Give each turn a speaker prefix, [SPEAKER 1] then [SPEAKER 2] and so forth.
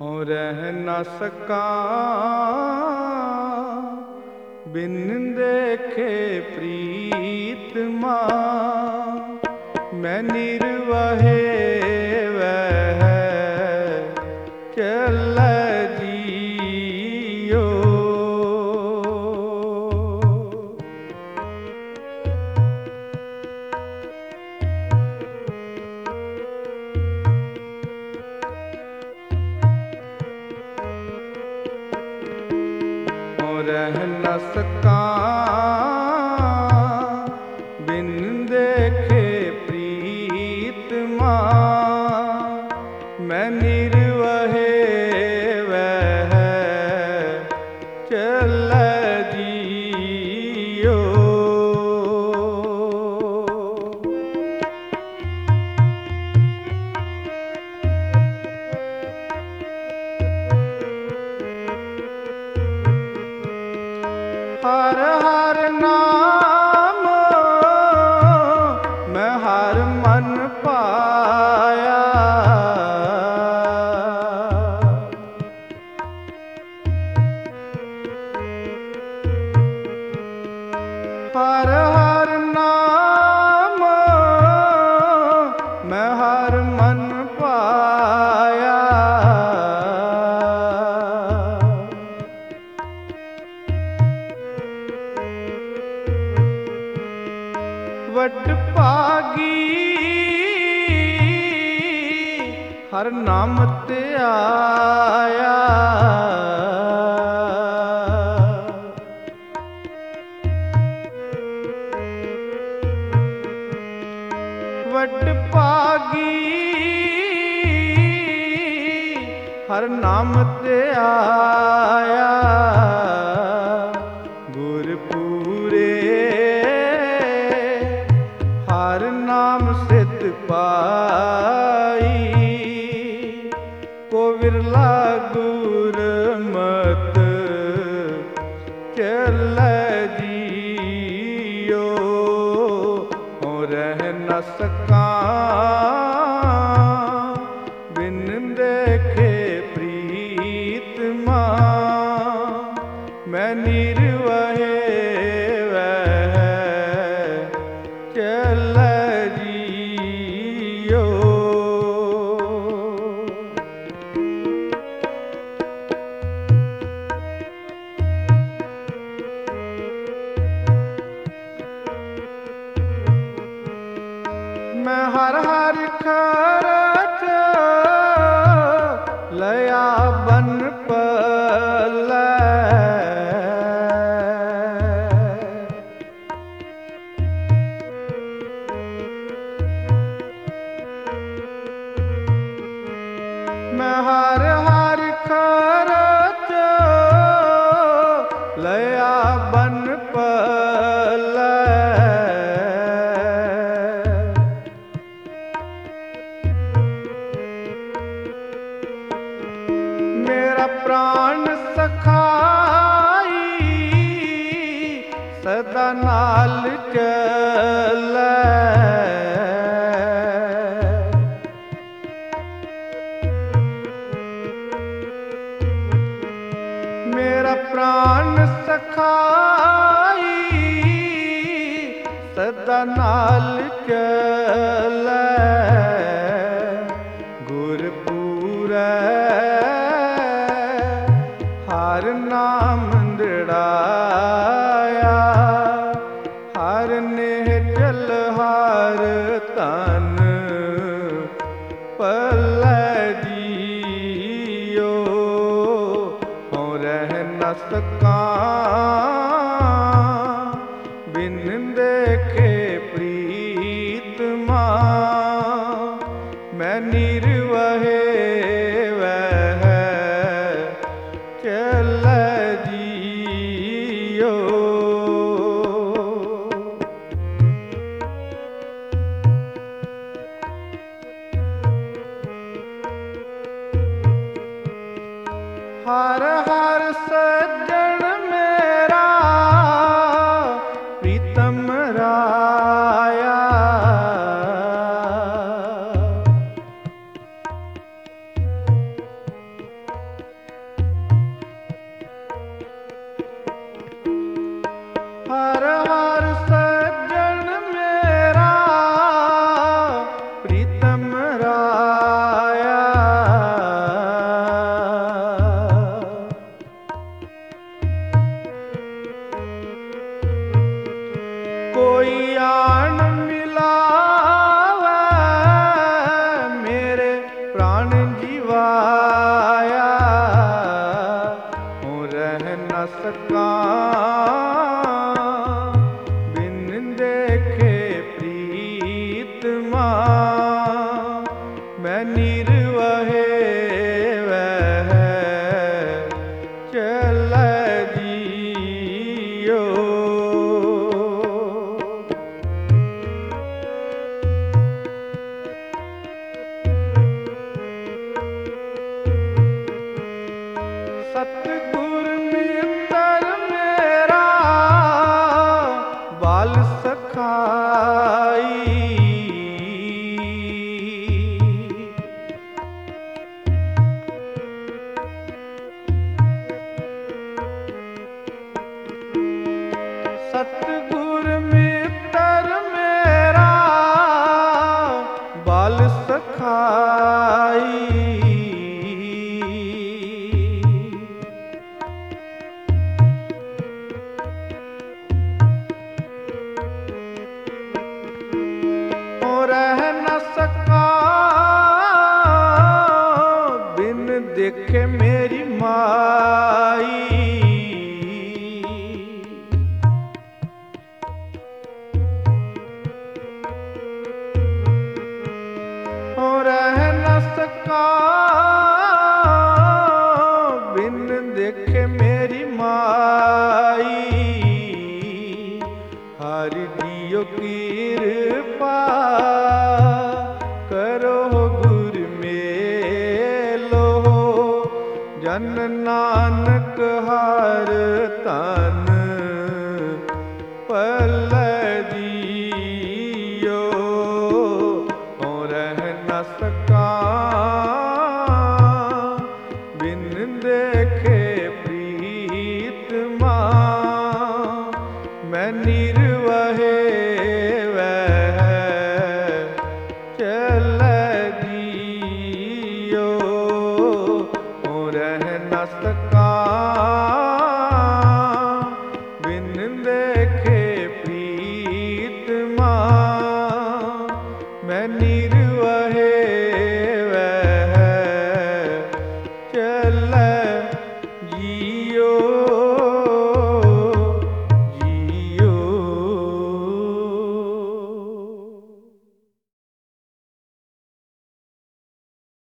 [SPEAKER 1] हों रह न सकां बिन देखे प्रीतमा। मैं निर्वहे वह चल जियो। रह न सकां बिन देखे प्रीतमा। मैं निर्वहे वह चल जियो। हर हर नाम मैं हर मन पाया। हर हर नाम मैं हर मन पाया। वड भागी हर नाम ते आया। वड भागी हर नाम ते आया। गुरपुरे हर नाम सिद्ध पाई। को विरला गुरमत चल जियो। हों रह न सकां बिन देखे प्रीतमा। मैं निर्वहे वह चल जियो। मैं हर हर खरच लया बन पलै। मैं हर हर खरच लया बन पलै। मेरा प्राण सखाई सदा नाल चलै। मेरा प्राण सखाई सदा नाल चलै। गुरपुरै हर नाम दृढ़ाया। हर नेह चल हर तन पलै जियो। हों रह न सकां बिन देखे प्रीतमा। मैं निर्वहे वह चल जियो। हर हर सज्जन मेरा प्रीतम राया। मैं निर्वहे वह चल जियो। सतगुर मित्र मेरा बाल सखाई, सतगुर मित्र मेरा बाल सखाई। रह न सका बिन देखे मेरी माई, रह न सका बिन देखे मेरी माई। हरि जियो कृपा करो गुर मेलो, जन नानक हर तन पल जियो। रह न सका बिन देखे प्रीतमा, मैं निर्वहे वह चल जियो। रह न सका बिन देखे प्रीतमा, मैं निर्वहे वह चल जियो।